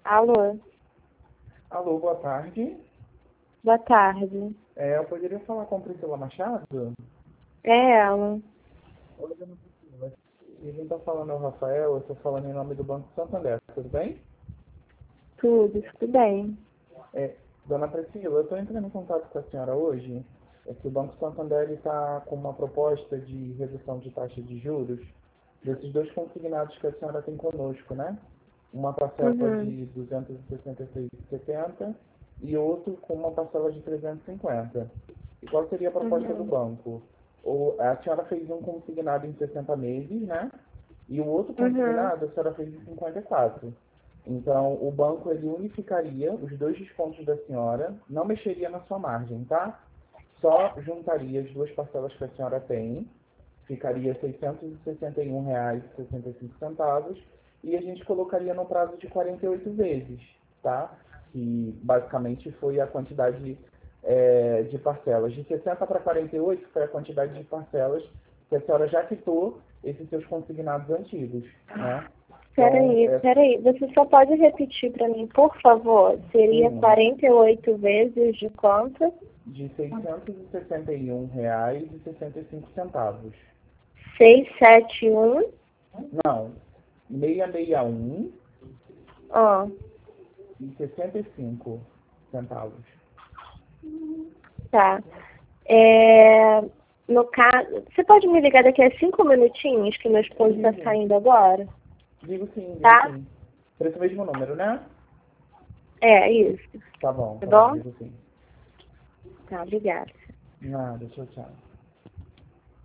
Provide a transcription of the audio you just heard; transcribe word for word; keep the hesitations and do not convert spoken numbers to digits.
Alô, Alô, boa tarde. boa tarde. É, eu poderia falar com a Priscila Machado? É ela. Oi, dona Priscila. E quem está falando é o Rafael, eu estou falando em nome do Banco Santander, tudo bem? Tudo, tudo bem. É, dona Priscila, eu estou entrando em contato com a senhora hoje. É que o Banco Santander está com uma proposta de redução de taxa de juros desses dois consignados que a senhora tem conosco, né? Uma parcela Uhum, de duzentos e sessenta e seis reais e setenta centavos e outro com uma parcela de trezentos e cinquenta. E qual seria a proposta do uhum, banco? O, a senhora fez um consignado em sessenta meses, né? E o outro uhum. consignado a senhora fez em cinquenta e quatro. Então, o banco ele unificaria os dois descontos da senhora, não mexeria na sua margem, tá? Só juntaria as duas parcelas que a senhora tem, ficaria seiscentos e sessenta e um reais e sessenta e cinco centavos e a gente colocaria no prazo de quarenta e oito vezes, tá? Que basicamente foi a quantidade é, de parcelas. De sessenta para quarenta e oito foi a quantidade de parcelas que a senhora já quitou esses seus consignados antigos, né? Então, Peraí, é, peraí. Você só pode repetir para mim, por favor? Seria sim, quarenta e oito vezes de quanto? de seiscentos e sessenta e um reais e sessenta e cinco centavos. seiscentos e setenta e um. Não, seiscentos e sessenta e um Ó, e sessenta e cinco centavos. tá. É, no caso, você pode me ligar daqui a cinco minutinhos, que meu esposo está Ligo, saindo agora, digo sim, digo tá? sim. Para esse mesmo número, né? É, isso. Tá bom, Tá tá bom, bom? digo sim. Tá, obrigada. Nada, tchau, tchau.